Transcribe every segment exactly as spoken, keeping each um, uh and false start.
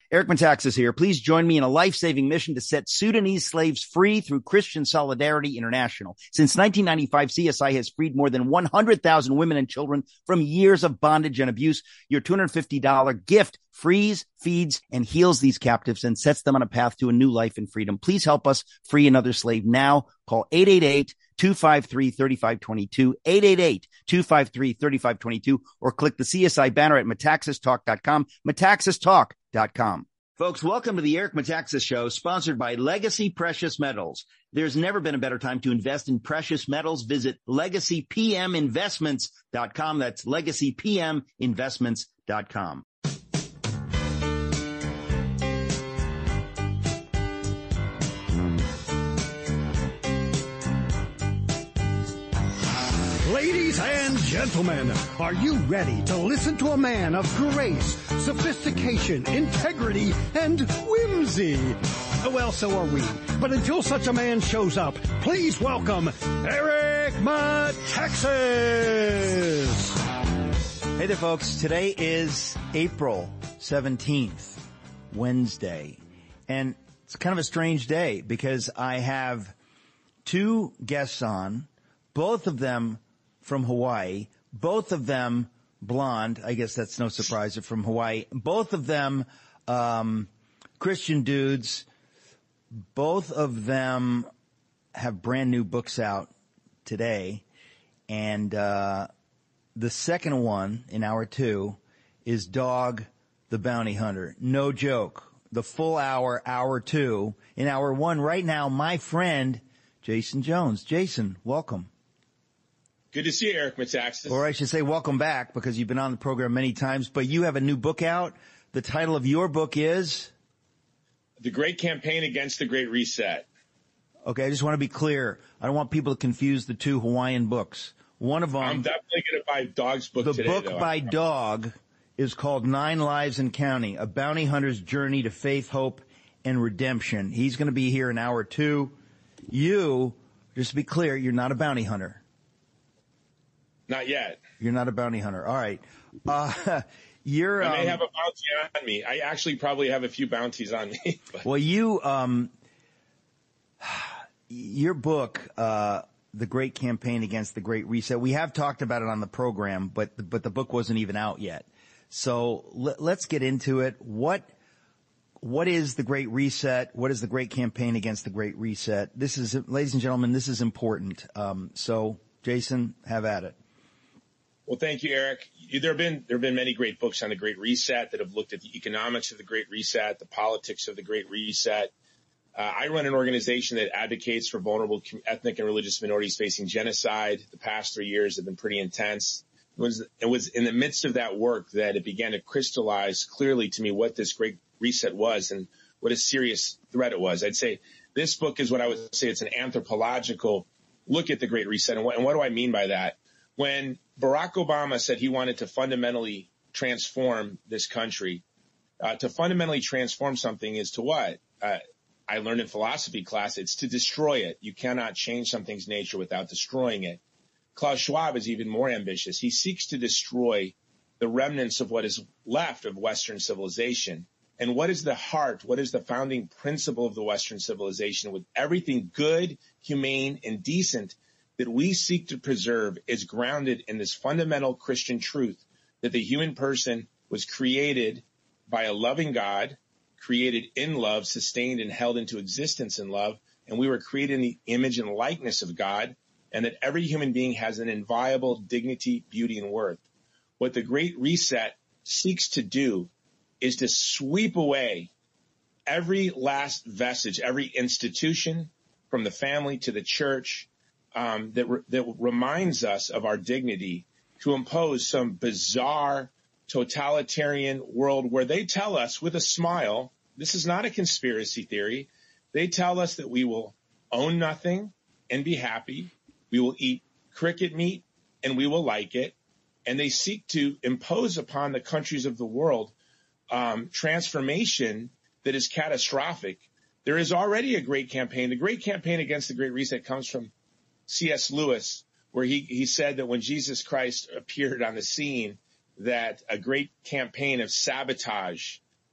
Eric Metaxas here. Please join me in a life-saving mission to set Sudanese slaves free through Christian Solidarity International. Since nineteen ninety-five, C S I has freed more than one hundred thousand women and children from years of bondage and abuse. Your two hundred fifty dollars gift frees, feeds, and heals these captives and sets them on a path to a new life in freedom. Please help us free another slave now. Call eight eight eight, two five three, three five two two, eight eight eight, two five three, three five two two, or click the C S I banner at metaxas talk dot com, metaxas talk dot com. Folks, welcome to the Eric Metaxas Show, sponsored by Legacy Precious Metals. There's never been a better time to invest in precious metals. Visit legacy p m investments dot com. That's legacy p m investments dot com. Ladies and gentlemen, are you ready to listen to a man of grace, sophistication, integrity, and whimsy? Well, so are we. But until such a man shows up, please welcome Eric Metaxas. Hey there, folks. Today is April seventeenth, Wednesday. And it's kind of a strange day because I have two guests on, both of them from Hawaii, both of them blonde. I guess that's no surprise. They're from Hawaii. Both of them um, Christian dudes. Both of them have brand new books out today. And uh, the second one in hour two is Dog the Bounty Hunter. No joke. The full hour, hour two. In hour one right now, my friend Jason Jones. Jason, welcome. Good to see you, Eric Metaxas. Or I should say welcome back, because you've been on the program many times, but you have a new book out. The title of your book is? The Great Campaign Against the Great Reset. Okay, I just want to be clear. I don't want people to confuse the two Hawaiian books. One of them. I'm definitely going to buy Dog's book the today. The book though. by Dog is called Nine Lives and Counting, A Bounty Hunter's Journey to Faith, Hope, and Redemption. He's going to be here in hour two. You, just to be clear, you're not a bounty hunter. Not yet. You're not a bounty hunter. All right. Uh, you're, I may um, have a bounty on me. I actually probably have a few bounties on me. But. Well, you, um, your book, uh, The Great Campaign Against the Great Reset, we have talked about it on the program, but, the, but the book wasn't even out yet. So let, let's get into it. What, what is the Great Reset? What is the Great Campaign Against the Great Reset? This is, ladies and gentlemen, this is important. Um, so Jason, have at it. Well, thank you, Eric. There have been there have been many great books on the Great Reset that have looked at the economics of the Great Reset, the politics of the Great Reset. Uh, I run an organization that advocates for vulnerable ethnic and religious minorities facing genocide. The past three years have been pretty intense. It was, it was in the midst of that work that it began to crystallize clearly to me what this Great Reset was and what a serious threat it was. I'd say this book is what I would say it's an anthropological look at the Great Reset. And what, and what do I mean by that? When Barack Obama said he wanted to fundamentally transform this country, uh, to fundamentally transform something is to what? Uh, I learned in philosophy class, it's to destroy it. You cannot change something's nature without destroying it. Klaus Schwab is even more ambitious. He seeks to destroy the remnants of what is left of Western civilization. And what is the heart? What is the founding principle of the Western civilization? With everything good, humane, and decent that we seek to preserve is grounded in this fundamental Christian truth that the human person was created by a loving God, created in love, sustained and held into existence in love, and we were created in the image and likeness of God, and that every human being has an inviolable dignity, beauty, and worth. What the Great Reset seeks to do is to sweep away every last vestige, every institution, from the family to the church, Um, that, re- that reminds us of our dignity, to impose some bizarre totalitarian world where they tell us with a smile, this is not a conspiracy theory. They tell us that we will own nothing and be happy. We will eat cricket meat and we will like it. And they seek to impose upon the countries of the world um, transformation that is catastrophic. There is already a great campaign. The Great Campaign Against the Great Reset comes from C S Lewis, where he, he said that when Jesus Christ appeared on the scene, that a great campaign of sabotage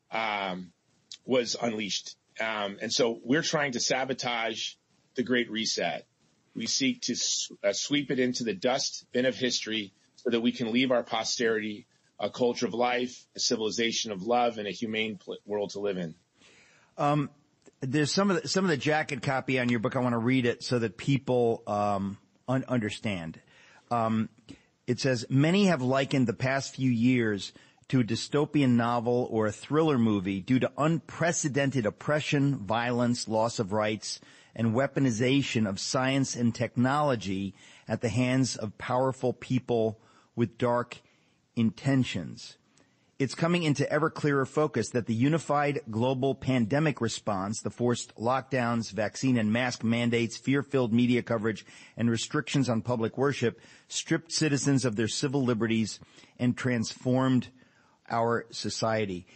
um, was unleashed. Um, and so we're trying to sabotage the Great Reset. We seek to uh, sweep it into the dust bin of history so that we can leave our posterity a culture of life, a civilization of love, and a humane pl- world to live in. Um, there's some of the, some of the jacket copy on your book. I want to read it so that people um, un- understand. Um, it says, many have likened the past few years to a dystopian novel or a thriller movie due to unprecedented oppression, violence, loss of rights, and weaponization of science and technology at the hands of powerful people with dark intentions. It's coming into ever clearer focus that the unified global pandemic response, the forced lockdowns, vaccine and mask mandates, fear-filled media coverage, and restrictions on public worship stripped citizens of their civil liberties and transformed our society.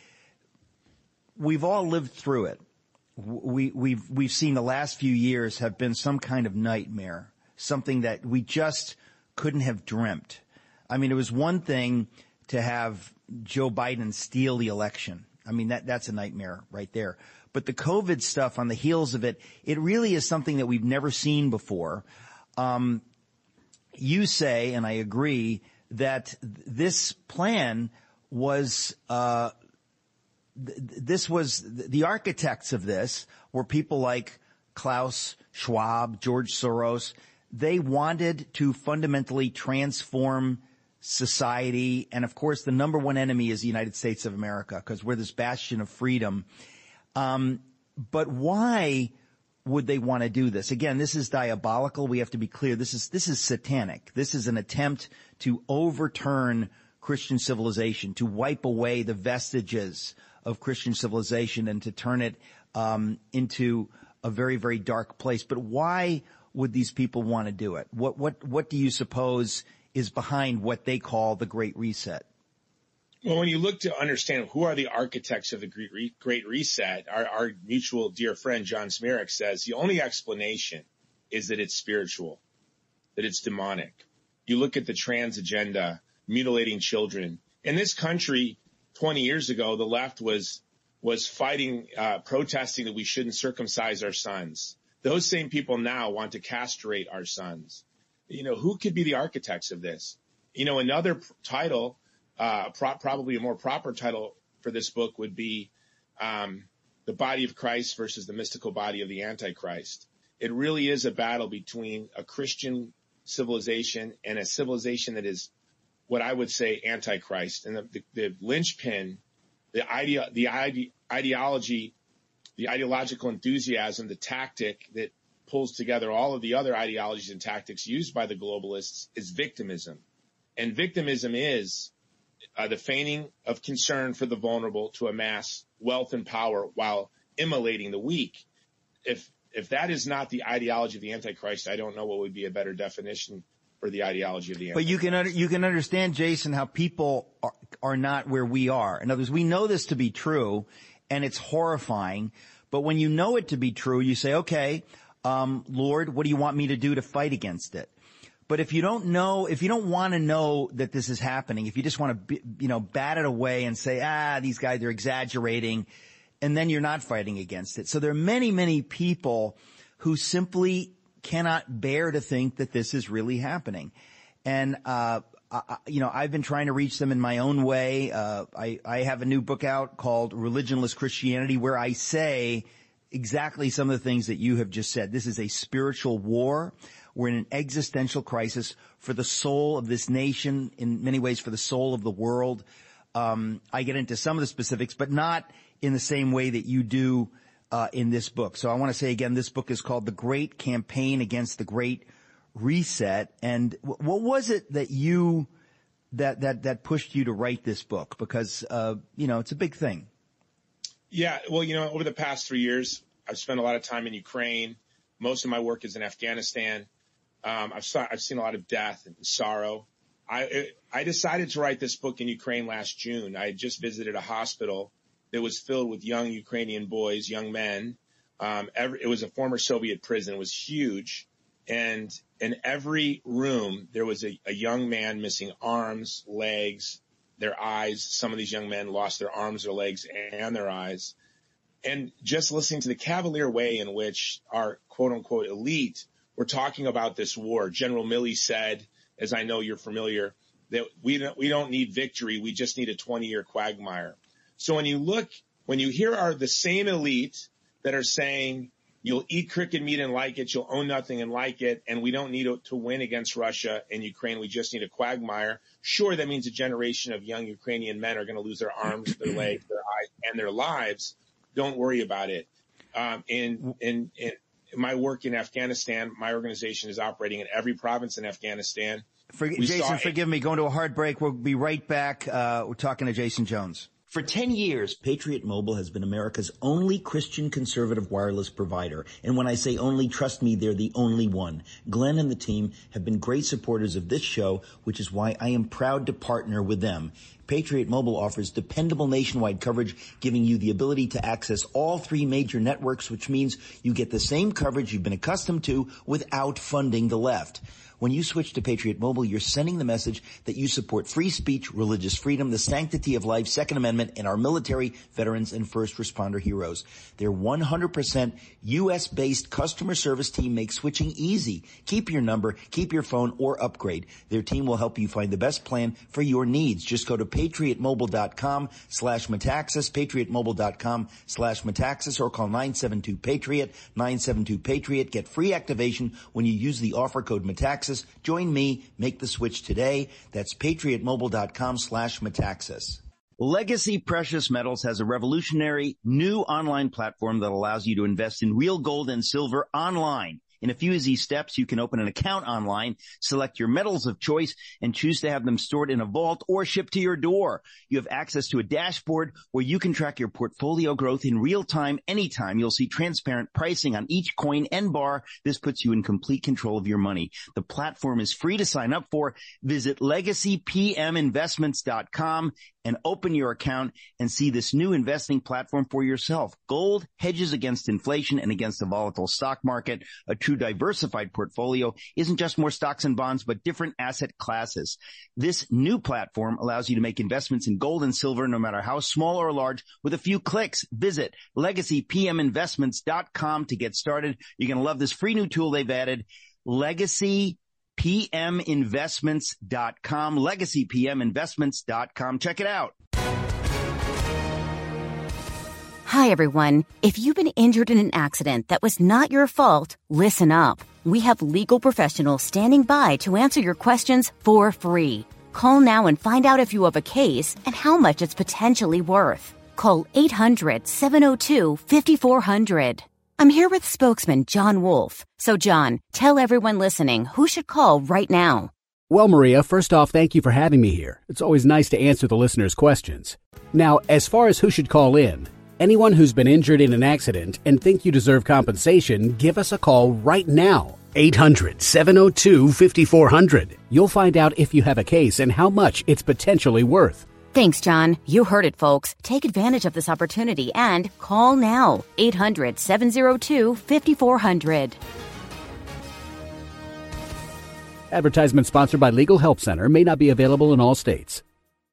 We've all lived through it. We, we've, we've seen the last few years have been some kind of nightmare, something that we just couldn't have dreamt. I mean, it was one thing to have Joe Biden steal the election. I mean, that, that's a nightmare right there. But the COVID stuff on the heels of it, it really is something that we've never seen before. Um, you say, and I agree, that th- this plan was, uh, th- this was, th- the architects of this were people like Klaus Schwab, George Soros. They wanted to fundamentally transform society. And of course, the number one enemy is the United States of America because we're this bastion of freedom. Um, but why would they want to do this? Again, this is diabolical. We have to be clear. This is, this is satanic. This is an attempt to overturn Christian civilization, to wipe away the vestiges of Christian civilization and to turn it, um, into a very, very dark place. But why would these people want to do it? What, what, what do you suppose is behind what they call the Great Reset? Well, when you look to understand who are the architects of the Great Reset, our, our mutual dear friend John Smirik says the only explanation is that it's spiritual, that it's demonic. You look at the trans agenda, mutilating children. In this country, twenty years ago, the left was was fighting, uh, protesting that we shouldn't circumcise our sons. Those same people now want to castrate our sons. You know, who could be the architects of this? You know, another p- title, uh, pro- probably a more proper title for this book would be, um, The Body of Christ versus the Mystical Body of the Antichrist. It really is a battle between a Christian civilization and a civilization that is what I would say Antichrist. And the, the, the linchpin, the idea, the ide- ideology, the ideological enthusiasm, the tactic that pulls together all of the other ideologies and tactics used by the globalists is victimism. And victimism is uh, the feigning of concern for the vulnerable to amass wealth and power while immolating the weak. If if that is not the ideology of the Antichrist, I don't know what would be a better definition for the ideology of the Antichrist. But you can under, you can understand, Jason, how people are, are not where we are. In other words, we know this to be true, and it's horrifying. But when you know it to be true, you say, okay, Um, Lord, what do you want me to do to fight against it? But if you don't know, if you don't want to know that this is happening, if you just want to, you know, bat it away and say, ah, these guys, they're exaggerating, and then you're not fighting against it. So there are many, many people who simply cannot bear to think that this is really happening. And, uh, I, you know, I've been trying to reach them in my own way. Uh, I, I have a new book out called Religionless Christianity, where I say exactly some of the things that you have just said. This is a spiritual war. We're in an existential crisis for the soul of this nation, in many ways for the soul of the world. Um, I get into some of the specifics, but not in the same way that you do uh, in this book. So I want to say again, this book is called The Great Campaign Against the Great Reset. And w- what was it that you that that that pushed you to write this book? Because uh, you know, it's a big thing. Yeah, well, you know, over the past three years, I've spent a lot of time in Ukraine. Most of my work is in Afghanistan. Um, I've, saw, I've seen a lot of death and sorrow. I, I decided to write this book in Ukraine last June. I had just visited a hospital that was filled with young Ukrainian boys, young men. Um, every, it was a former Soviet prison. It was huge. And in every room, there was a, a young man missing arms, legs, their eyes. Some of these young men lost their arms, their legs, and their eyes. And just listening to the cavalier way in which our quote-unquote elite were talking about this war. General Milley said, as I know you're familiar, that we don't, we don't need victory. We just need a twenty-year quagmire. So when you look, when you hear are the same elite that are saying you'll eat cricket meat and like it, you'll own nothing and like it, and we don't need to win against Russia and Ukraine, we just need a quagmire. Sure, that means a generation of young Ukrainian men are going to lose their arms, their legs, their eyes, and their lives. Don't worry about it. Um, in, in, in my work in Afghanistan, my organization is operating in every province in Afghanistan. For, Jason, forgive me, going to a hard break. We'll be right back. Uh, we're talking to Jason Jones. For ten years, Patriot Mobile has been America's only Christian conservative wireless provider. And when I say only, trust me, they're the only one. Glenn and the team have been great supporters of this show, which is why I am proud to partner with them. Patriot Mobile offers dependable nationwide coverage, giving you the ability to access all three major networks, which means you get the same coverage you've been accustomed to without funding the left. When you switch to Patriot Mobile, you're sending the message that you support free speech, religious freedom, the sanctity of life, Second Amendment, and our military, veterans, and first responder heroes. Their one hundred percent U S-based customer service team makes switching easy. Keep your number, keep your phone, or upgrade. Their team will help you find the best plan for your needs. Just go to patriotmobile.com slash Metaxas, patriotmobile.com slash Metaxas, or call nine seven two PATRIOT, nine seven two PATRIOT. Get free activation when you use the offer code Metaxas. Join me. Make the switch today. That's patriotmobile.com slash Metaxas. Legacy Precious Metals has a revolutionary new online platform that allows you to invest in real gold and silver online. In a few easy steps, you can open an account online, select your metals of choice, and choose to have them stored in a vault or shipped to your door. You have access to a dashboard where you can track your portfolio growth in real time, anytime. You'll see transparent pricing on each coin and bar. This puts you in complete control of your money. The platform is free to sign up for. Visit legacy p m investments dot com and open your account and see this new investing platform for yourself. Gold hedges against inflation and against a volatile stock market. A true diversified portfolio isn't just more stocks and bonds, but different asset classes. This new platform allows you to make investments in gold and silver, no matter how small or large, with a few clicks. Visit legacy p m investments dot com to get started. You're going to love this free new tool they've added, legacy p m investments dot com, legacy p m investments dot com. Check it out. Hi, everyone. If you've been injured in an accident that was not your fault, listen up. We have legal professionals standing by to answer your questions for free. Call now and find out if you have a case and how much it's potentially worth. Call eight hundred, seven oh two, five four zero zero. I'm here with spokesman John Wolf. So, John, tell everyone listening who should call right now. Well, Maria, first off, thank you for having me here. It's always nice to answer the listeners' questions. Now, as far as who should call in, anyone who's been injured in an accident and think you deserve compensation, give us a call right now. eight hundred, seven oh two, five four zero zero. You'll find out if you have a case and how much it's potentially worth. Thanks, John. You heard it, folks. Take advantage of this opportunity and call now. eight hundred, seven oh two, five four zero zero. Advertisement sponsored by Legal Help Center. May not be available in all states.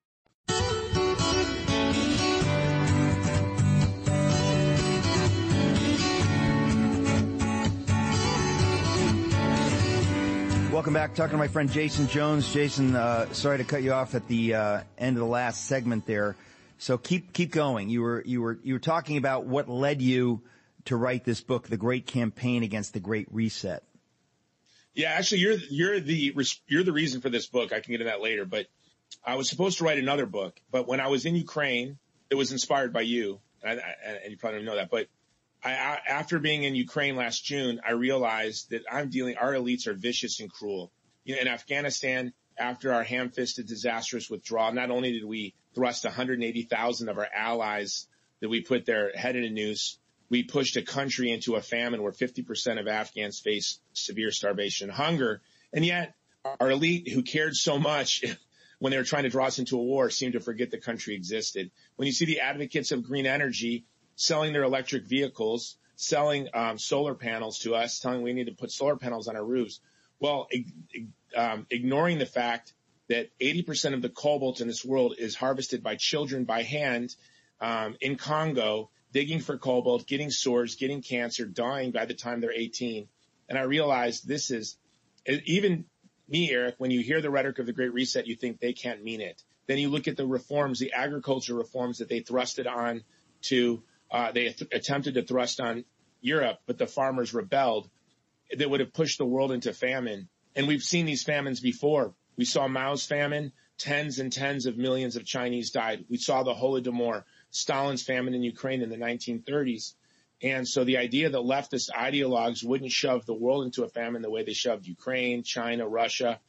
Welcome back. Talking to my friend Jason Jones. Jason, uh, sorry to cut you off at the uh, end of the last segment there. So keep keep going. You were you were you were talking about what led you to write this book, The Great Campaign Against the Great Reset. Yeah, actually, you're you're the you're the reason for this book. I can get into that later. But I was supposed to write another book, but when I was in Ukraine, it was inspired by you, and, I, and you probably don't know that, but. I, after being in Ukraine last June, I realized that I'm dealing, our elites are vicious and cruel. You know, in Afghanistan, after our ham-fisted, disastrous withdrawal, not only did we thrust one hundred eighty thousand of our allies that we put their head in a noose, we pushed a country into a famine where fifty percent of Afghans face severe starvation and hunger. And yet our elite, who cared so much when they were trying to draw us into a war, seemed to forget the country existed. When you see the advocates of green energy selling their electric vehicles, selling um, solar panels to us, telling we need to put solar panels on our roofs. Well, um, ignoring the fact that eighty percent of the cobalt in this world is harvested by children by hand um, in Congo, digging for cobalt, getting sores, getting cancer, dying by the time they're eighteen. And I realized this is, even me, Eric, when you hear the rhetoric of the Great Reset, you think they can't mean it. Then you look at the reforms, the agriculture reforms that they thrusted on to, uh, they th- attempted to thrust on Europe, but the farmers rebelled. That would have pushed the world into famine. And we've seen these famines before. We saw Mao's famine. Tens and tens of millions of Chinese died. We saw the Holodomor, Stalin's famine in Ukraine in the nineteen thirties. And so the idea that leftist ideologues wouldn't shove the world into a famine the way they shoved Ukraine, China, Russia,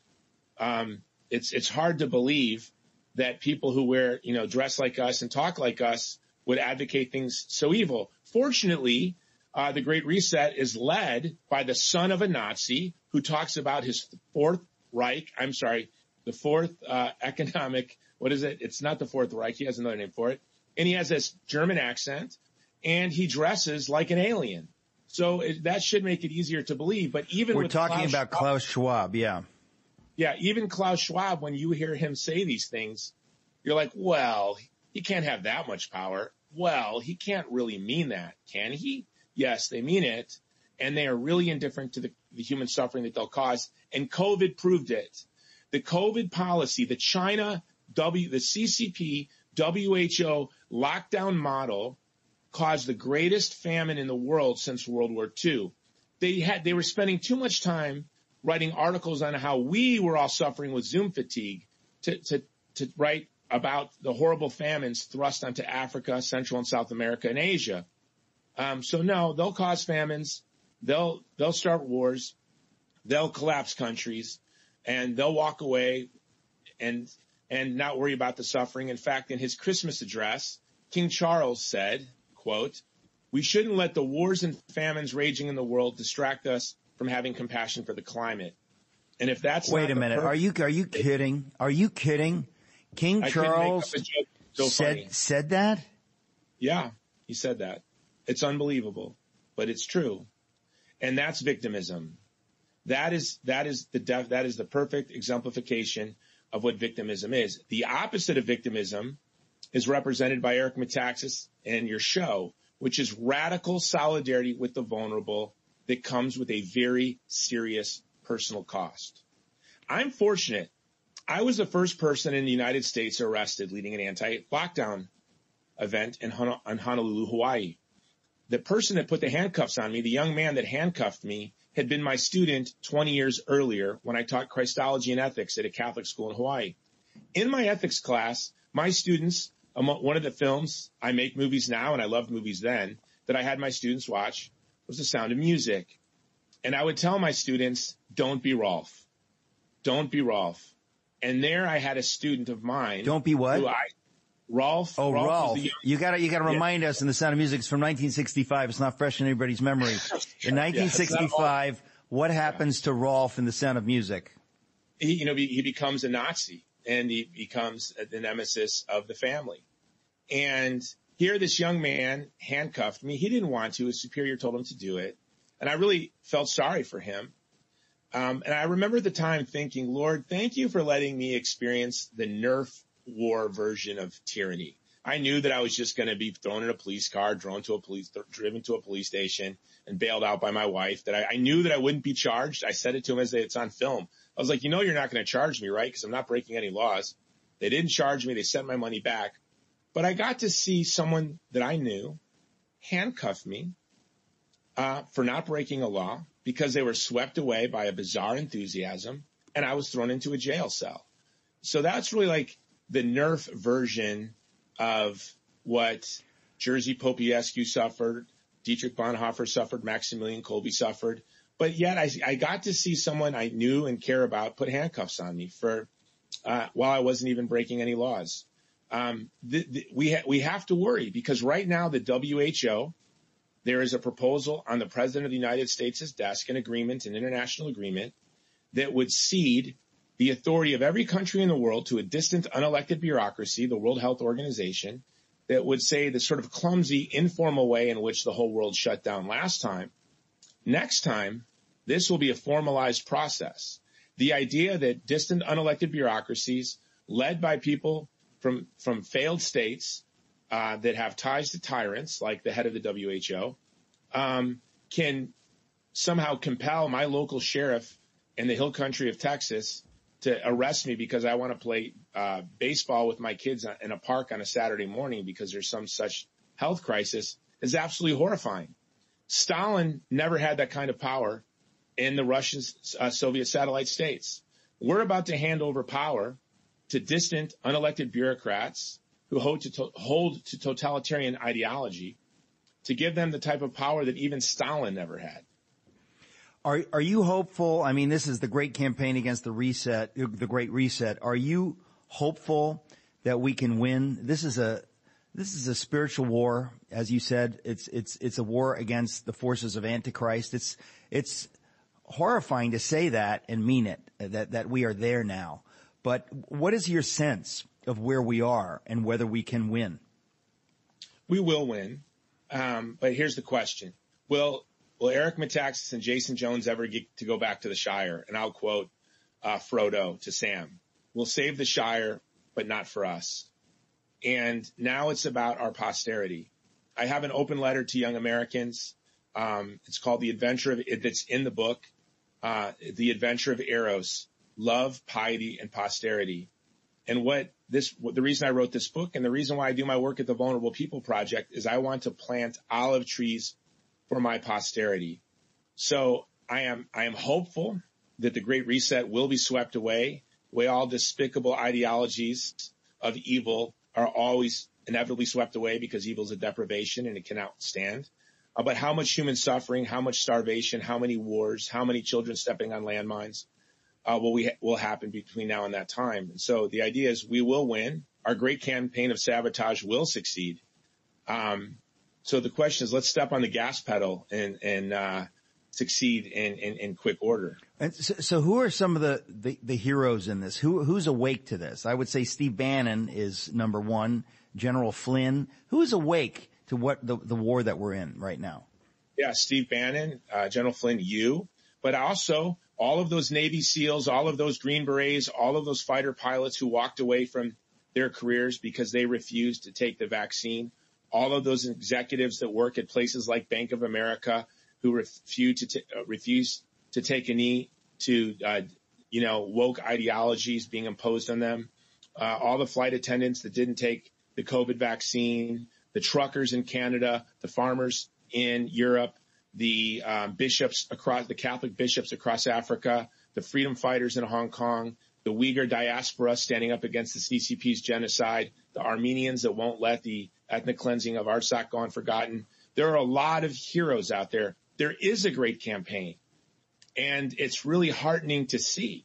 um, it's it's hard to believe that people who wear, you know, dress like us and talk like us would advocate things so evil. Fortunately, uh, the Great Reset is led by the son of a Nazi who talks about his Fourth Reich. I'm sorry, the fourth uh, economic, what is it? It's not the Fourth Reich. He has another name for it. And he has this German accent, and he dresses like an alien. So it, that should make it easier to believe. But even We're with talking Klaus about Schwab, Klaus Schwab, yeah. Yeah, even Klaus Schwab, when you hear him say these things, you're like, well, he can't have that much power. Well, he can't really mean that, can he? Yes, they mean it. And they are really indifferent to the, the human suffering that they'll cause. And COVID proved it. The COVID policy, the China, W, the C C P, W H O lockdown model caused the greatest famine in the world since World War Two. They had, they were spending too much time writing articles on how we were all suffering with Zoom fatigue to, to, to write about the horrible famines thrust onto Africa, Central and South America, and Asia. Um, so no, they'll cause famines. They'll, they'll start wars. They'll collapse countries, and they'll walk away and, and not worry about the suffering. In fact, in his Christmas address, King Charles said, quote, "We shouldn't let the wars and famines raging in the world distract us from having compassion for the climate." And if that's Wait not a minute, perfect, are you are you kidding? Are you kidding? King I couldn't make Charles up a joke so said funny. said that? Yeah, he said that. It's unbelievable, but it's true. And that's victimism. That is that is the def, that is the perfect exemplification of what victimism is. The opposite of victimism is represented by Eric Metaxas and your show, which is radical solidarity with the vulnerable that comes with a very serious personal cost. I'm fortunate. I was the first person in the United States arrested leading an anti-lockdown event in Honolulu, Hawaii. The person that put the handcuffs on me, the young man that handcuffed me, had been my student twenty years earlier when I taught Christology and ethics at a Catholic school in Hawaii. In my ethics class, my students, one of the films, I make movies now and I loved movies then, that I had my students watch was The Sound of Music. And I would tell my students, don't be Rolf. Don't be Rolf. And there I had a student of mine. Don't be what? Who I, Rolf. Oh, Rolf. Rolf. Was the young, You gotta, you gotta Yeah. remind us in The Sound of Music. It's from nineteen sixty-five. It's not fresh in anybody's memory. In nineteen sixty-five, what happens to Rolf in The Sound of Music? he, you know, he, he becomes a Nazi and he becomes the nemesis of the family. And here this young man handcuffed me. He didn't want to. His superior told him to do it. And I really felt sorry for him. Um, and I remember at the time thinking, Lord, thank you for letting me experience the Nerf war version of tyranny. I knew that I was just going to be thrown in a police car, drawn to a police, th- driven to a police station and bailed out by my wife, that I, I knew that I wouldn't be charged. I said it to him as it's on film. I was like, you know, you're not going to charge me, right? Because I'm not breaking any laws. They didn't charge me. They sent my money back. But I got to see someone that I knew handcuff me uh, for not breaking a law because they were swept away by a bizarre enthusiasm, and I was thrown into a jail cell. So that's really like the Nerf version of what Jerzy Popescu suffered, Dietrich Bonhoeffer suffered, Maximilian Kolbe suffered. But yet I, I got to see someone I knew and care about put handcuffs on me for uh, while I wasn't even breaking any laws. Um, the, the, we ha- we have to worry because right now the W H O, there is a proposal on the President of the United States' desk, an agreement, an international agreement that would cede the authority of every country in the world to a distant, unelected bureaucracy, the World Health Organization, that would say the sort of clumsy, informal way in which the whole world shut down last time. Next time, this will be a formalized process. The idea that distant, unelected bureaucracies led by people from, from failed states uh, that have ties to tyrants, like the head of the W H O, um, can somehow compel my local sheriff in the hill country of Texas to arrest me because I want to play uh, baseball with my kids in a park on a Saturday morning because there's some such health crisis is absolutely horrifying. Stalin never had that kind of power in the Russian uh, Soviet satellite states. We're about to hand over power to distant, unelected bureaucrats who hold to, to, hold to totalitarian ideology to give them the type of power that even Stalin never had. Are are you hopeful? I mean, this is the great campaign against the reset, the Great Reset. Are you hopeful that we can win? This is a this is a spiritual war, as you said. It's it's it's a war against the forces of Antichrist. It's it's horrifying to say that and mean it, that that we are there now. But what is your sense of where we are and whether we can win? We will win, um, but here's the question: Will Will Eric Metaxas and Jason Jones ever get to go back to the Shire? And I'll quote uh, Frodo to Sam: "We'll save the Shire, but not for us." And now it's about our posterity. I have an open letter to young Americans. Um, it's called The Adventure of, it's in the book, uh, The Adventure of Eros, Love, Piety, and Posterity. And what this, what, the reason I wrote this book and the reason why I do my work at the Vulnerable People Project is I want to plant olive trees for my posterity. So I am, I am hopeful that the Great Reset will be swept away, the way all despicable ideologies of evil are always inevitably swept away because evil is a deprivation and it cannot stand. Uh, but how much human suffering, how much starvation, how many wars, how many children stepping on landmines uh, will we ha- will happen between now and that time? And so the idea is we will win. Our great campaign of sabotage will succeed. Um, so the question is, let's step on the gas pedal and and uh, succeed in, in, in quick order. And so, so who are some of the, the, the heroes in this? Who, who's awake to this? I would say Steve Bannon is number one. General Flynn. Who is awake to what the, the war that we're in right now? Yeah, Steve Bannon, uh, General Flynn, you, but also all of those Navy SEALs, all of those Green Berets, all of those fighter pilots who walked away from their careers because they refused to take the vaccine. All of those executives that work at places like Bank of America who refuse to, t- uh, refuse to take a knee to, uh, you know, woke ideologies being imposed on them. Uh, all the flight attendants that didn't take the COVID vaccine, the truckers in Canada, the farmers in Europe, the um, bishops across, the Catholic bishops across Africa, the freedom fighters in Hong Kong, the Uyghur diaspora standing up against the C C P's genocide, the Armenians that won't let the ethnic cleansing of Artsakh go unforgotten. There are a lot of heroes out there. There is a great campaign, and it's really heartening to see.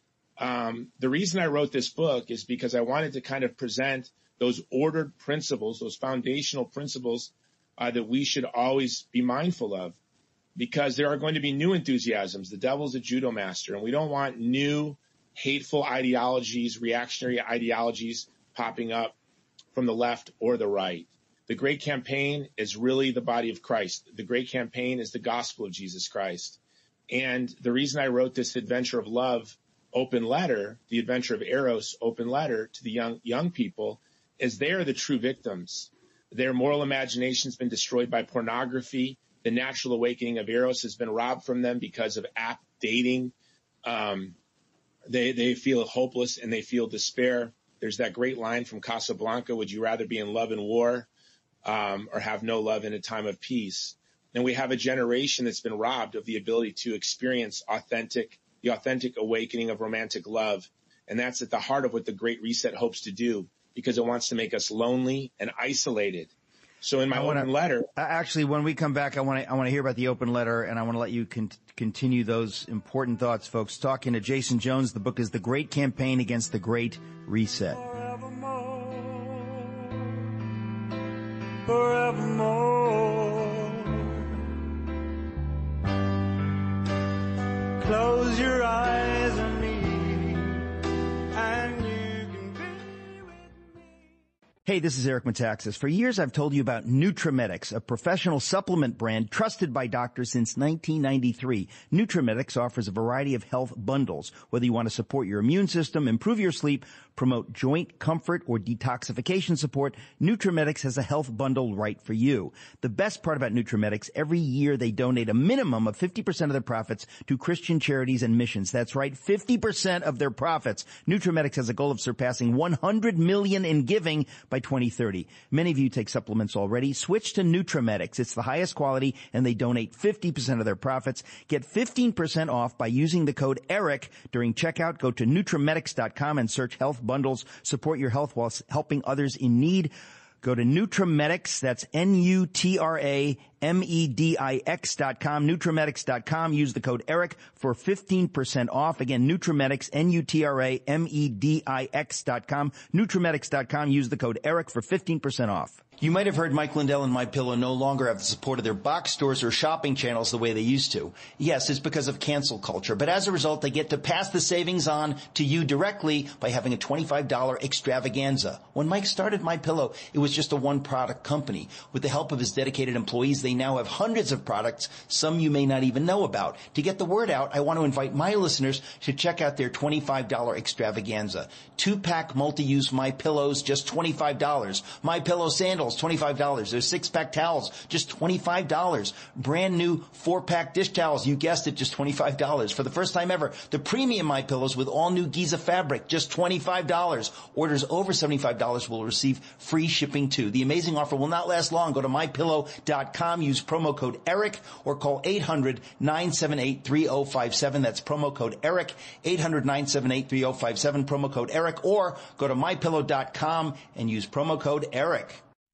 Um, the reason I wrote this book is because I wanted to kind of present those ordered principles, those foundational principles uh, that we should always be mindful of, because there are going to be new enthusiasms. The devil's a judo master, and we don't want new hateful ideologies, reactionary ideologies popping up from the left or the right. The Great Campaign is really the body of Christ. The Great Campaign is the gospel of Jesus Christ. And the reason I wrote this Adventure of Love open letter, the Adventure of Eros open letter to the young young people, is they are the true victims. Their moral imagination has been destroyed by pornography. The natural awakening of Eros has been robbed from them because of app dating. Um, they they feel hopeless and they feel despair. There's that great line from Casablanca, would you rather be in love and war um, or have no love in a time of peace? And we have a generation that's been robbed of the ability to experience authentic, the authentic awakening of romantic love. And that's at the heart of what the Great Reset hopes to do, because it wants to make us lonely and isolated. So in my wanna, open letter, actually, when we come back, I want to I want to hear about the open letter, and I want to let you con- continue those important thoughts, folks. Talking to Jason Jones, the book is The Great Campaign Against the Great Reset. Forevermore, forevermore. Close your eyes on me, and you can be with me. Hey, Hey, this is Eric Metaxas. For years, I've told you about Nutramedix, a professional supplement brand trusted by doctors since nineteen ninety-three. Nutramedix offers a variety of health bundles. Whether you want to support your immune system, improve your sleep, promote joint comfort, or detoxification support, Nutramedix has a health bundle right for you. The best part about Nutramedix, every year they donate a minimum of fifty percent of their profits to Christian charities and missions. That's right, fifty percent of their profits. Nutramedix has a goal of surpassing one hundred million in giving by twenty thirty. Many of you take supplements already. Switch to Nutramedix. It's the highest quality, and they donate fifty percent of their profits. Get fifteen percent off by using the code ERIC during checkout. Go to Nutramedix dot com and search health bundles. Support your health while helping others in need. Go to Nutramedix, that's N U T R A M E D I X dot com, Nutramedix dot com. Use the code ERIC for fifteen percent off. Again, Nutramedix, N U T R A M E D I X dot com, Nutramedix dot com. Use the code ERIC for fifteen percent off. You might have heard Mike Lindell and MyPillow no longer have the support of their box stores or shopping channels the way they used to. Yes, it's because of cancel culture, but as a result, they get to pass the savings on to you directly by having a twenty-five dollars extravaganza. When Mike started MyPillow, it was just a one-product company. With the help of his dedicated employees, they now have hundreds of products, some you may not even know about. To get the word out, I want to invite my listeners to check out their twenty-five dollars extravaganza. Two-pack multi-use MyPillows, just twenty-five dollars. MyPillow sandals, twenty-five dollars. There's six-pack towels, just twenty-five dollars. Brand new four-pack dish towels, you guessed it, just twenty-five dollars. For the first time ever, the premium MyPillows with all new Giza fabric, just twenty-five dollars. Orders over seventy-five dollars will receive free shipping too. The amazing offer will not last long. Go to My Pillow dot com, use promo code ERIC, or call eight hundred nine seven eight three oh five seven. That's promo code ERIC, eight hundred nine seven eight three oh five seven, promo code ERIC, or go to My Pillow dot com and use promo code ERIC.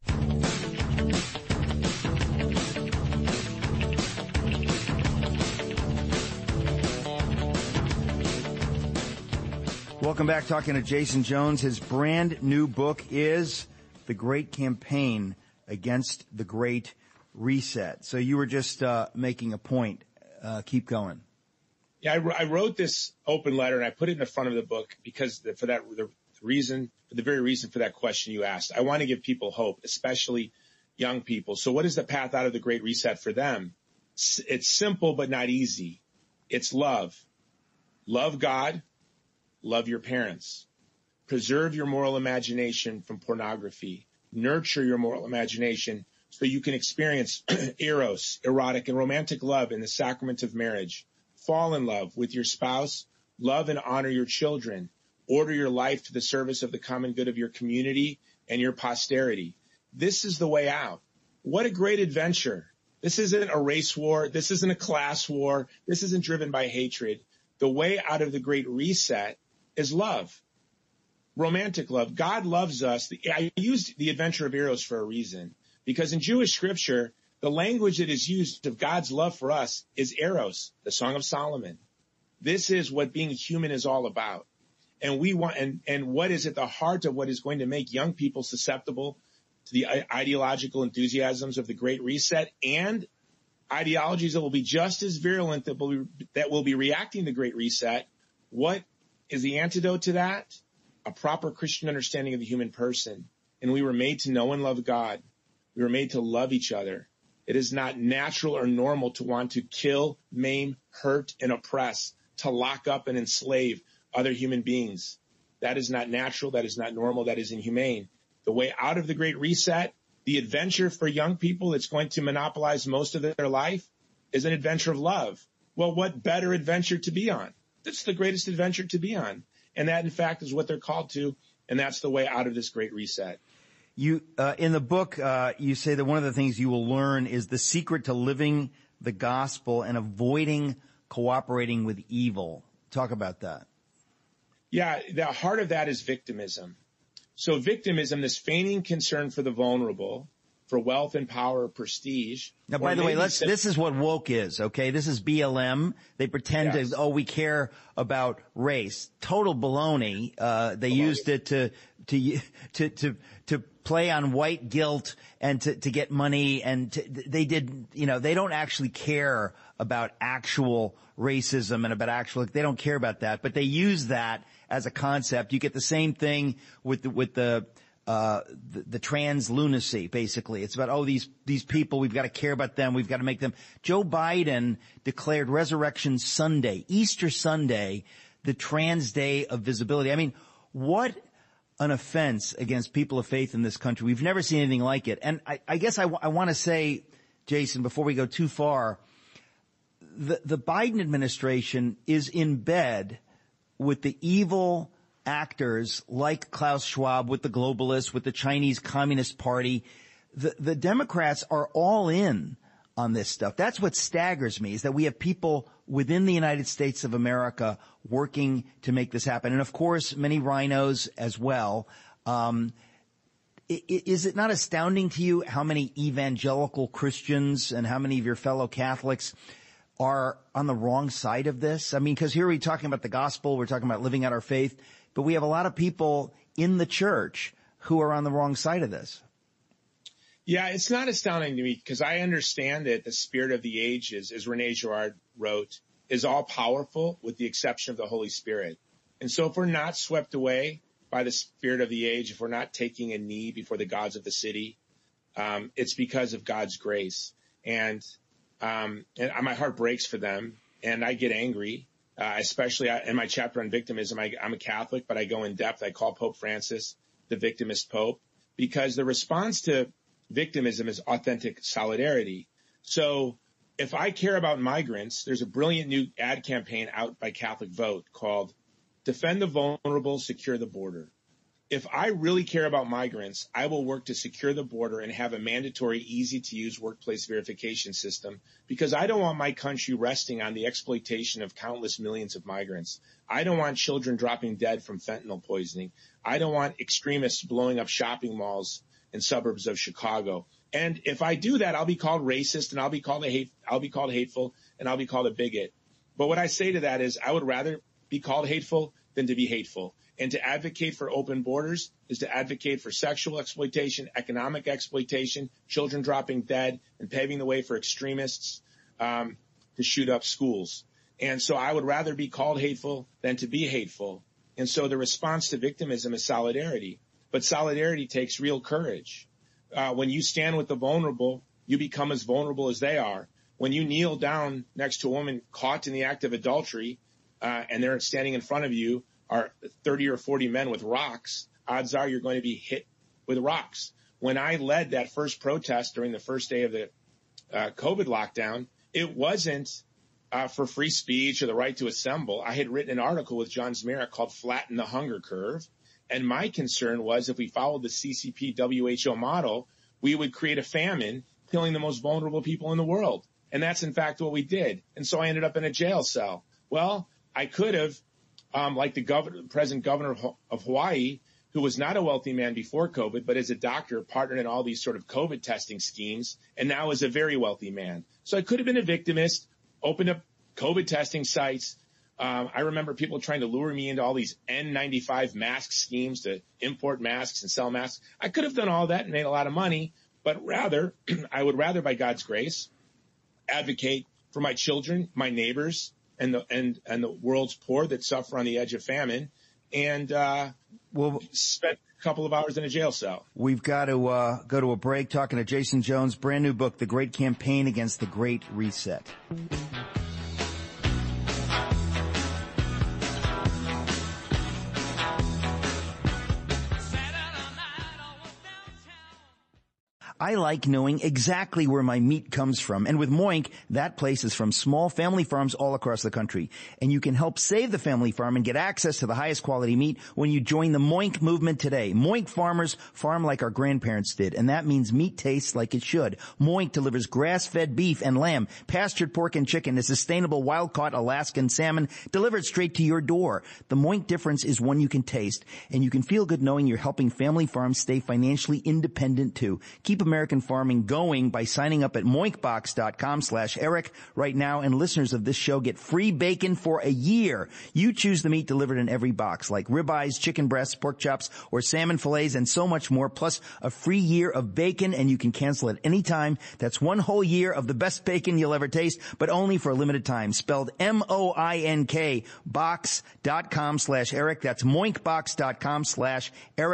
Welcome back, talking to Jason Jones. His brand new book is The Great Campaign Against the Great Reset. So you were just uh, making a point. Uh, keep going. Yeah, I, I wrote this open letter and I put it in the front of the book because the, for that the reason, for the very reason for that question you asked. I want to give people hope, especially young people. So what is the path out of the Great Reset for them? It's simple but not easy. It's love. Love God. Love your parents. Preserve your moral imagination from pornography. Nurture your moral imagination so you can experience eros, erotic and romantic love in the sacrament of marriage. Fall in love with your spouse. Love and honor your children. Order your life to the service of the common good of your community and your posterity. This is the way out. What a great adventure. This isn't a race war. This isn't a class war. This isn't driven by hatred. The way out of the Great Reset is love. Romantic love. God loves us. I used the adventure of Eros for a reason, because in Jewish scripture, the language that is used of God's love for us is Eros, the Song of Solomon. This is what being human is all about. And we want, and, and what is at the heart of what is going to make young people susceptible to the ideological enthusiasms of the Great Reset and ideologies that will be just as virulent that will be, that will be reacting to the Great Reset. What is the antidote to that? A proper Christian understanding of the human person. And we were made to know and love God. We were made to love each other. It is not natural or normal to want to kill, maim, hurt, and oppress, to lock up and enslave other human beings. That is not natural. That is not normal. That is inhumane. The way out of the Great Reset, the adventure for young people that's going to monopolize most of their life, is an adventure of love. Well, what better adventure to be on? That's the greatest adventure to be on. And that, in fact, is what they're called to. And that's the way out of this Great Reset. You, uh, in the book, uh, you say that one of the things you will learn is the secret to living the gospel and avoiding cooperating with evil. Talk about that. Yeah, the heart of that is victimism. So victimism, this feigning concern for the vulnerable, for wealth and power or prestige. Now, by the way, let's, this is what woke is, okay? This is B L M. They pretend yes. to, oh, we care about race. Total baloney. Uh, they baloney. used it to, to, to, to, to play on white guilt and to, to get money, and to, they did, you know, they don't actually care about actual racism and about actual, they don't care about that, but they use that as a concept. You get the same thing with the, with the, uh, the, the trans lunacy, basically. It's about, oh, these, these people, we've got to care about them. We've got to make them. Joe Biden declared Resurrection Sunday, Easter Sunday, the trans day of visibility. I mean, what an offense against people of faith in this country. We've never seen anything like it. And I, I guess I, w- I want to say, Jason, before we go too far, the, the Biden administration is in bed with the evil actors like Klaus Schwab, with the globalists, with the Chinese Communist Party. The, the Democrats are all in on this stuff. That's what staggers me, is that we have people within the United States of America working to make this happen. And of course, many rhinos as well. Um, is it not astounding to you how many evangelical Christians and how many of your fellow Catholics are on the wrong side of this? I mean, because here we're talking about the gospel, we're talking about living out our faith, but we have a lot of people in the church who are on the wrong side of this. Yeah, it's not astounding to me, because I understand that the spirit of the age is, as Rene Girard wrote, is all powerful with the exception of the Holy Spirit. And so if we're not swept away by the spirit of the age, if we're not taking a knee before the gods of the city, um, it's because of God's grace. And Um, and my heart breaks for them, and I get angry, uh, especially in my chapter on victimism. I, I'm a Catholic, but I go in depth. I call Pope Francis the victimist Pope, because the response to victimism is authentic solidarity. So if I care about migrants, there's a brilliant new ad campaign out by Catholic Vote called Defend the Vulnerable, Secure the Border. If I really care about migrants, I will work to secure the border and have a mandatory, easy-to-use workplace verification system, because I don't want my country resting on the exploitation of countless millions of migrants. I don't want children dropping dead from fentanyl poisoning. I don't want extremists blowing up shopping malls in suburbs of Chicago. And if I do that, I'll be called racist, and I'll be called a hate, I'll be called hateful, and I'll be called a bigot. But what I say to that is, I would rather be called hateful than to be hateful. And to advocate for open borders is to advocate for sexual exploitation, economic exploitation, children dropping dead, and paving the way for extremists um, to shoot up schools. And so I would rather be called hateful than to be hateful. And so the response to victimism is solidarity. But solidarity takes real courage. Uh, when you stand with the vulnerable, you become as vulnerable as they are. When you kneel down next to a woman caught in the act of adultery, uh, and they're standing in front of you, are thirty or forty men with rocks, odds are you're going to be hit with rocks. When I led that first protest during the first day of the uh, COVID lockdown, it wasn't uh, for free speech or the right to assemble. I had written an article with John Zmirak called Flatten the Hunger Curve. And my concern was, if we followed the C C P W H O model, we would create a famine, killing the most vulnerable people in the world. And that's in fact what we did. And so I ended up in a jail cell. Well, I could have, Um, like the governor, present governor of, of Hawaii, who was not a wealthy man before COVID, but as a doctor partnered in all these sort of COVID testing schemes, and now is a very wealthy man. So I could have been a victimist, opened up COVID testing sites. Um, I remember people trying to lure me into all these N ninety-five mask schemes to import masks and sell masks. I could have done all that and made a lot of money, but rather, I would rather, by God's grace, advocate for my children, my neighbors, and the and and the world's poor that suffer on the edge of famine, and uh we'll spend a couple of hours in a jail cell. We've got to uh go to a break. Talking to Jason Jones, brand new book, The Great Campaign Against the Great Reset. I like knowing exactly where my meat comes from. And with Moink, that place is from small family farms all across the country. And you can help save the family farm and get access to the highest quality meat when you join the Moink movement today. Moink farmers farm like our grandparents did, and that means meat tastes like it should. Moink delivers grass-fed beef and lamb, pastured pork and chicken, and sustainable wild-caught Alaskan salmon delivered straight to your door. The Moink difference is one you can taste, and you can feel good knowing you're helping family farms stay financially independent too. Keep American farming going by signing up at moinkbox.com slash Eric right now, and listeners of this show get free bacon for a year. You choose the meat delivered in every box, like ribeyes, chicken breasts, pork chops, or salmon fillets, and so much more, plus a free year of bacon, and you can cancel at any time. That's one whole year of the best bacon you'll ever taste, but only for a limited time. Spelled M O I N K, box.com slash Eric. That's moinkbox.com slash Eric.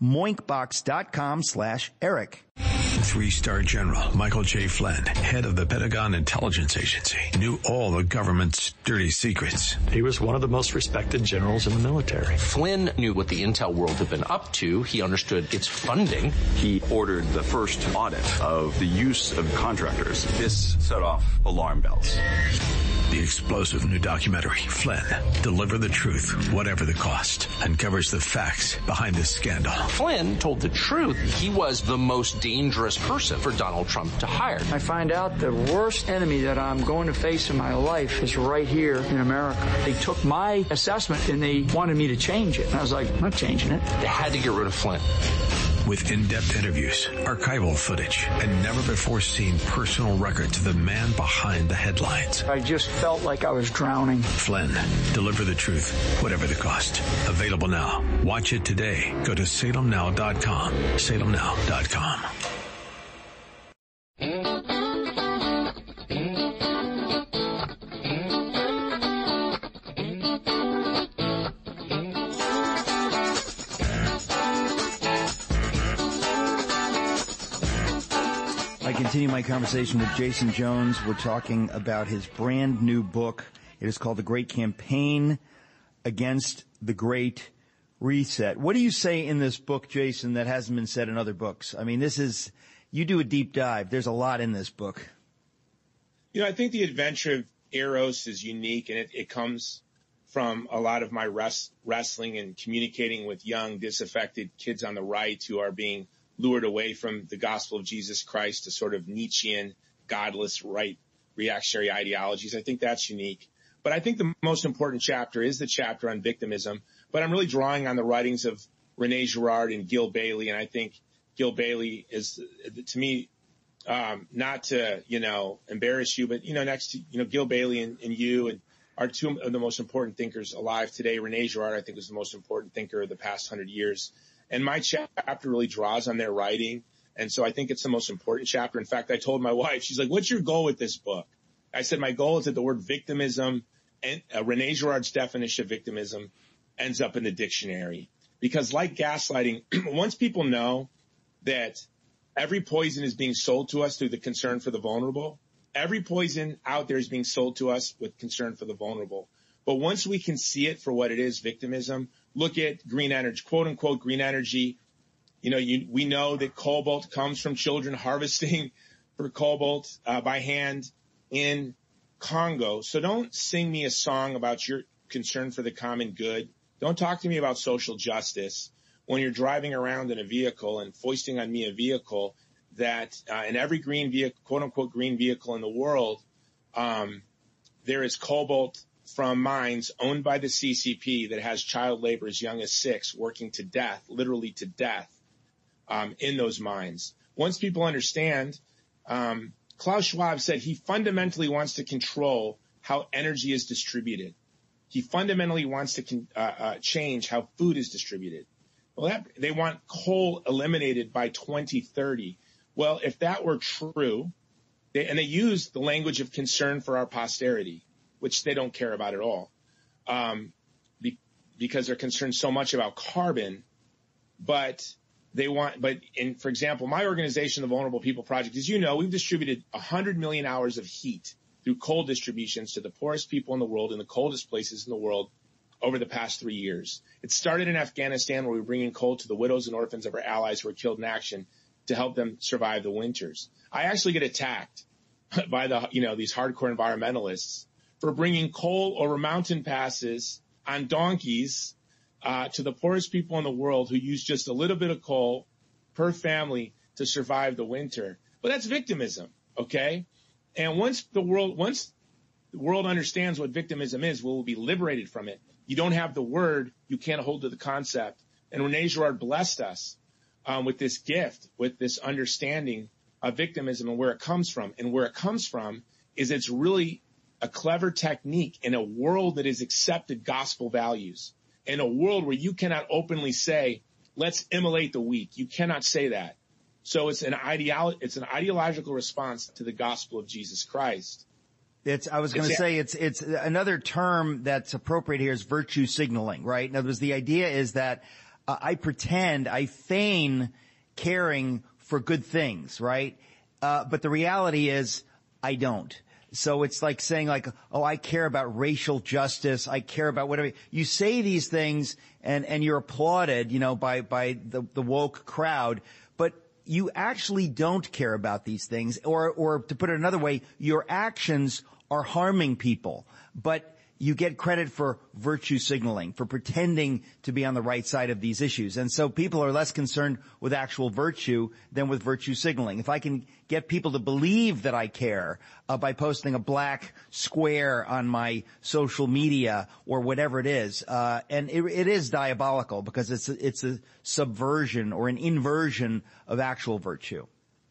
moinkbox.com slash Eric. Three-star General Michael J. Flynn, head of the Pentagon Intelligence Agency, knew all the government's dirty secrets. He was one of the most respected generals in the military. Flynn knew what the intel world had been up to. He understood its funding. He ordered the first audit of the use of contractors. This set off alarm bells. The explosive new documentary, Flynn, Deliver the Truth, Whatever the Cost, uncovers the facts behind this scandal. Flynn told the truth. He was the most dangerous person for Donald Trump to hire. I find out the worst enemy that I'm going to face in my life is right here in America. They took my assessment and they wanted me to change it. And I was like, I'm not changing it. They had to get rid of Flynn. With in-depth interviews, archival footage, and never-before-seen personal records of the man behind the headlines. I just felt like I was drowning. Flynn, Deliver the Truth, Whatever the Cost. Available now. Watch it today. Go to salem now dot com. salem now dot com. I continue my conversation with Jason Jones. We're talking about his brand new book. It is called The Great Campaign Against the Great Reset. What do you say in this book, Jason, that hasn't been said in other books? I mean, this is, you do a deep dive. There's a lot in this book. You know, I think the adventure of Eros is unique, and it, it comes from a lot of my res- wrestling and communicating with young, disaffected kids on the right who are being lured away from the gospel of Jesus Christ to sort of Nietzschean, godless, right, reactionary ideologies. I think that's unique. But I think the most important chapter is the chapter on victimism. But I'm really drawing on the writings of Rene Girard and Gil Bailey. And I think Gil Bailey is, to me, um, not to, you know, embarrass you, but, you know, next to, you know, Gil Bailey and, and you and are two of the most important thinkers alive today. Rene Girard, I think, was the most important thinker of the past hundred years. And my chapter really draws on their writing. And so I think it's the most important chapter. In fact, I told my wife, she's like, what's your goal with this book? I said, my goal is that the word victimism and uh, Rene Girard's definition of victimism ends up in the dictionary. Because like gaslighting, once people know that every poison is being sold to us through the concern for the vulnerable, every poison out there is being sold to us with concern for the vulnerable. But once we can see it for what it is, victimism, look at green energy, quote unquote green energy. You know, you, we know that cobalt comes from children harvesting for cobalt uh, by hand in Congo. So don't sing me a song about your concern for the common good. Don't talk to me about social justice when you're driving around in a vehicle and foisting on me a vehicle that uh, in every green vehicle, quote unquote green vehicle in the world, um, there is cobalt from mines owned by the C C P that has child labor as young as six working to death, literally to death, um, in those mines. Once people understand, um, Klaus Schwab said he fundamentally wants to control how energy is distributed. He fundamentally wants to con- uh, uh, change how food is distributed. Well, that, they want coal eliminated by twenty thirty. Well, if that were true, they, and they use the language of concern for our posterity, which they don't care about at all, um, be, because they're concerned so much about carbon. But they want, but in, for example, my organization, the Vulnerable People Project, as you know, we've distributed one hundred million hours of heat through coal distributions to the poorest people in the world in the coldest places in the world over the past three years. It started in Afghanistan, where we were bringing coal to the widows and orphans of our allies who were killed in action to help them survive the winters. I actually get attacked by the, you know, these hardcore environmentalists for bringing coal over mountain passes on donkeys uh, to the poorest people in the world who use just a little bit of coal per family to survive the winter. But that's victimism, okay? And once the world, once the world understands what victimism is, we'll be liberated from it. You don't have the word, you can't hold to the concept. And Rene Girard blessed us um, with this gift, with this understanding of victimism and where it comes from. And where it comes from is it's really a clever technique in a world that has accepted gospel values, in a world where you cannot openly say, let's immolate the weak. You cannot say that. So it's an ideolo- it's an ideological response to the gospel of Jesus Christ. It's, I was going to say it's, it's another term that's appropriate here is virtue signaling, right? In other words, the idea is that, uh, I pretend, I feign caring for good things, right? Uh, but the reality is I don't. So it's like saying like, oh, I care about racial justice. I care about whatever. You say these things and, and you're applauded, you know, by, by the, the woke crowd, but you actually don't care about these things. Or, or to put it another way, your actions are harming people, but you get credit for virtue signaling, for pretending to be on the right side of these issues. And so people are less concerned with actual virtue than with virtue signaling. If I can get people to believe that I care uh, by posting a black square on my social media or whatever it is, uh, and it, it is diabolical because it's a, it's a subversion or an inversion of actual virtue.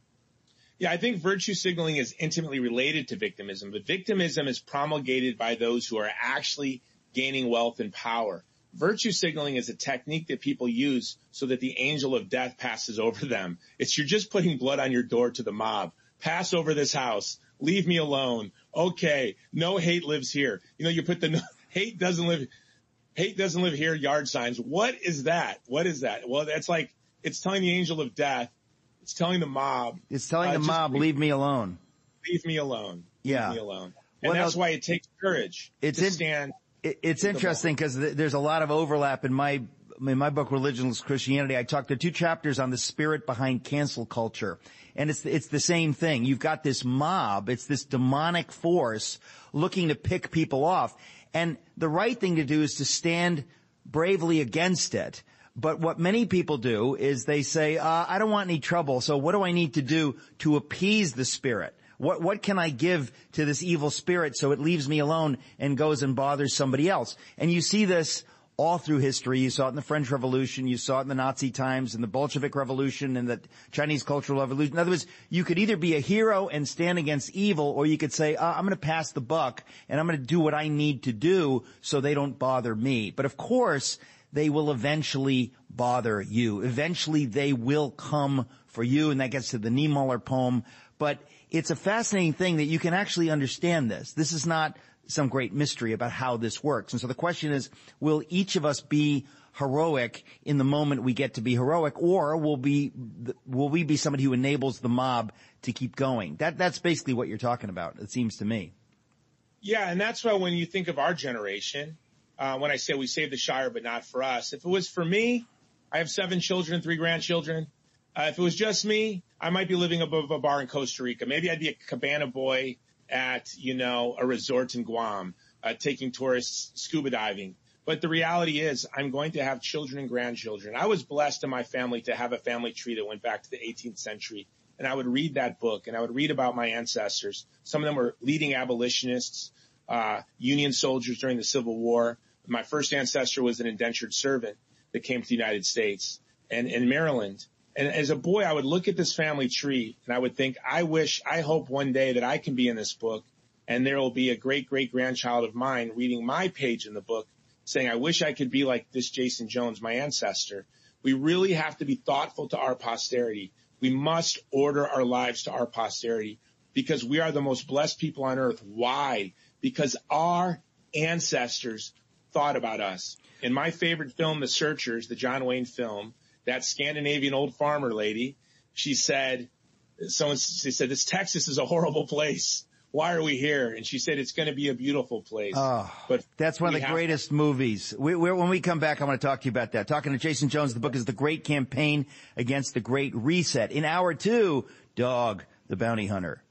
Yeah, I think virtue signaling is intimately related to victimism, but victimism is promulgated by those who are actually gaining wealth and power. Virtue signaling is a technique that people use so that the angel of death passes over them. It's you're just putting blood on your door to the mob. Pass over this house. Leave me alone. Okay, no hate lives here. You know, you put the no, hate doesn't live, hate doesn't live here yard signs. What is that? What is that? Well, that's like, it's telling the angel of death. It's telling the mob. It's telling uh, the mob, leave, leave me alone. Leave me alone. Yeah. Leave me alone. And well, that's no, why it takes courage it's to in, stand. It, it's interesting because th- there's a lot of overlap in my in my book, Religionless Christianity. I talked to two chapters on the spirit behind cancel culture. And it's it's the same thing. You've got this mob. It's this demonic force looking to pick people off. And the right thing to do is to stand bravely against it. But what many people do is they say, uh, I don't want any trouble, so what do I need to do to appease the spirit? What, what can I give to this evil spirit so it leaves me alone and goes and bothers somebody else? And you see this all through history. You saw it in the French Revolution, you saw it in the Nazi times, in the Bolshevik Revolution, in the Chinese Cultural Revolution. In other words, you could either be a hero and stand against evil, or you could say, uh, I'm going to pass the buck and I'm going to do what I need to do so they don't bother me. But of course, they will eventually bother you. Eventually they will come for you, and that gets to the Niemöller poem. But it's a fascinating thing that you can actually understand this. This is not some great mystery about how this works. And so the question is, will each of us be heroic in the moment we get to be heroic, or will be will we be somebody who enables the mob to keep going? That that's basically what you're talking about, it seems to me. Yeah, and that's why when you think of our generation, Uh, when I say we saved the Shire, but not for us. If it was for me, I have seven children, three grandchildren. Uh, if it was just me, I might be living above a bar in Costa Rica. Maybe I'd be a cabana boy at, you know, a resort in Guam, uh, taking tourists scuba diving. But the reality is I'm going to have children and grandchildren. I was blessed in my family to have a family tree that went back to the eighteenth century. And I would read that book and I would read about my ancestors. Some of them were leading abolitionists, uh, Union soldiers during the Civil War. My first ancestor was an indentured servant that came to the United States and in Maryland. And as a boy, I would look at this family tree and I would think, I wish, I hope one day that I can be in this book and there will be a great, great grandchild of mine reading my page in the book saying, I wish I could be like this Jason Jones, my ancestor. We really have to be thoughtful to our posterity. We must order our lives to our posterity because we are the most blessed people on earth. Why? Because our ancestors thought about us. In my favorite film, The Searchers, the John Wayne film, that Scandinavian old farmer lady, she said, someone she said, this Texas is a horrible place. Why are we here? And she said, it's going to be a beautiful place. Oh, but that's one of the greatest to- movies. We, we're, when we come back, I want to talk to you about that. Talking to Jason Jones, the book is The Great Campaign Against the Great Reset. In hour two, Dog, the Bounty Hunter.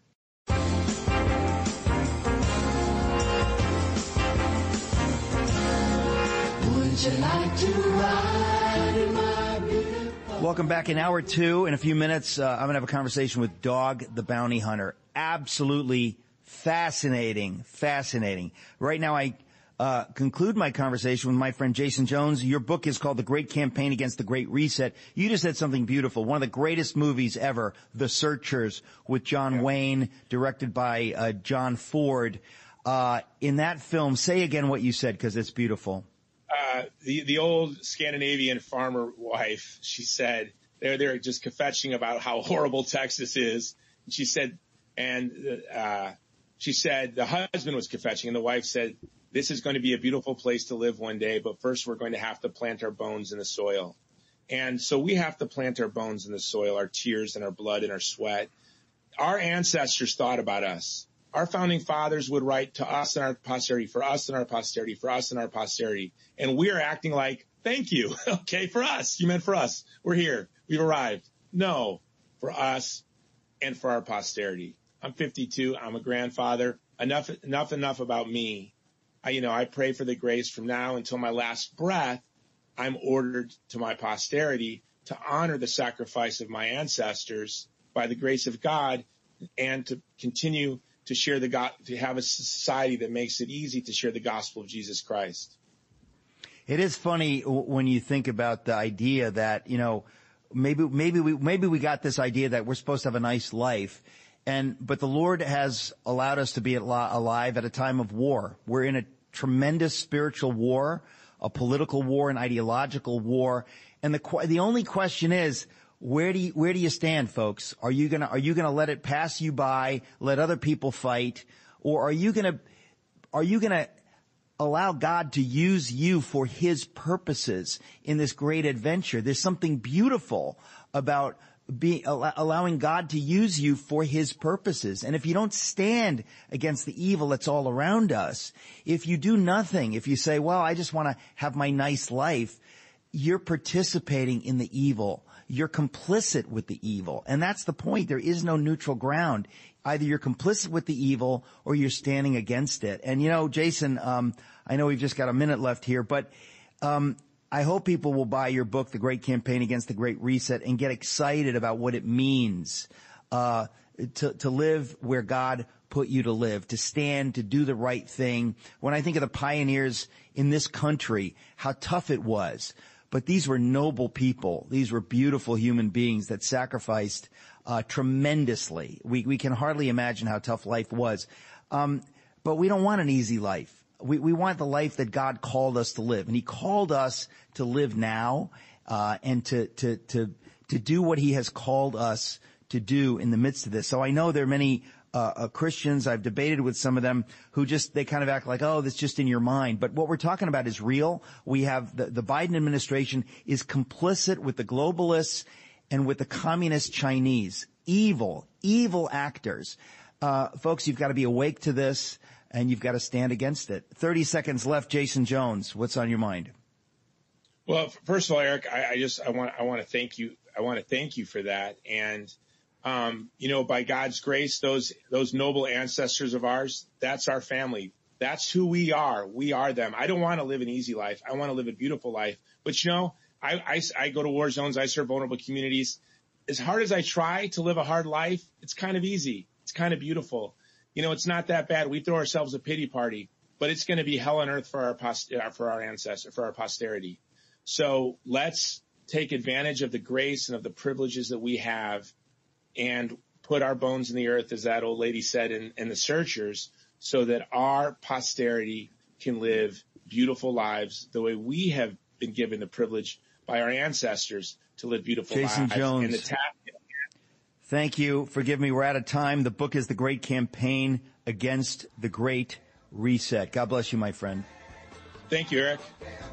Would you like to ride in my beautiful... Welcome back. In hour two, in a few minutes, uh, I'm going to have a conversation with Dog, the Bounty Hunter. Absolutely fascinating, fascinating. Right now, I uh conclude my conversation with my friend Jason Jones. Your book is called The Great Campaign Against the Great Reset. You just said something beautiful. One of the greatest movies ever, The Searchers, with John yeah. Wayne, directed by uh John Ford. Uh in that film, say again what you said, because it's beautiful. Uh, the, the old Scandinavian farmer wife, she said, they're, they're just kvetching about how horrible Texas is. And she said, and, uh, she said the husband was kvetching and the wife said, this is going to be a beautiful place to live one day, but first we're going to have to plant our bones in the soil. And so we have to plant our bones in the soil, our tears and our blood and our sweat. Our ancestors thought about us. Our founding fathers would write to us and our posterity, for us and our posterity, for us and our posterity. And we are acting like, thank you. Okay, for us. You meant for us. We're here. We've arrived. No, for us and for our posterity. I'm fifty-two. I'm a grandfather. Enough, enough, enough about me. I, you know, I pray for the grace from now until my last breath. I'm ordered to my posterity to honor the sacrifice of my ancestors by the grace of God, and to continue to share the God, to have a society that makes it easy to share the gospel of Jesus Christ. It is funny when you think about the idea that, you know, maybe, maybe we, maybe we got this idea that we're supposed to have a nice life. And, but the Lord has allowed us to be alive at a time of war. We're in a tremendous spiritual war, a political war, an ideological war. And the, the only question is, where do you, where do you stand, folks? Are you gonna, are you gonna let it pass you by, let other people fight? Or are you gonna, are you gonna allow God to use you for His purposes in this great adventure? There's something beautiful about being, allowing God to use you for His purposes. And if you don't stand against the evil that's all around us, if you do nothing, if you say, well, I just want to have my nice life, you're participating in the evil. You're complicit with the evil. And that's the point. There is no neutral ground. Either you're complicit with the evil or you're standing against it. And, you know, Jason, um, I know we've just got a minute left here, but um I hope people will buy your book, The Great Campaign Against the Great Reset, and get excited about what it means uh to to live where God put you to live, to stand, to do the right thing. When I think of the pioneers in this country, how tough it was. But these were noble people. These were beautiful human beings that sacrificed uh tremendously. We we can hardly imagine how tough life was. Um but we don't want an easy life. We, we want the life that God called us to live. And He called us to live now, uh, and to, to, to, to do what He has called us to do in the midst of this. So I know there are many, uh, uh, Christians, I've debated with some of them who just, they kind of act like, oh, that's just in your mind. But what we're talking about is real. We have the, the Biden administration is complicit with the globalists and with the communist Chinese. Evil, evil actors. Uh, folks, you've got to be awake to this. And you've got to stand against it. thirty seconds left. Jason Jones, what's on your mind? Well, first of all, Eric, I, I just, I want, I want to thank you. I want to thank you for that. And, um, you know, by God's grace, those, those noble ancestors of ours, that's our family. That's who we are. We are them. I don't want to live an easy life. I want to live a beautiful life. But you know, I, I, I go to war zones. I serve vulnerable communities. As hard as I try to live a hard life, it's kind of easy. It's kind of beautiful. You know, it's not that bad. We throw ourselves a pity party, but it's going to be hell on earth for our post- for our ancestors, for our posterity. So let's take advantage of the grace and of the privileges that we have and put our bones in the earth, as that old lady said in, in The Searchers, so that our posterity can live beautiful lives the way we have been given the privilege by our ancestors to live beautiful Jason lives. Jones. And the ta- Thank you. Forgive me. We're out of time. The book is The Great Campaign Against the Great Reset. God bless you, my friend. Thank you, Eric.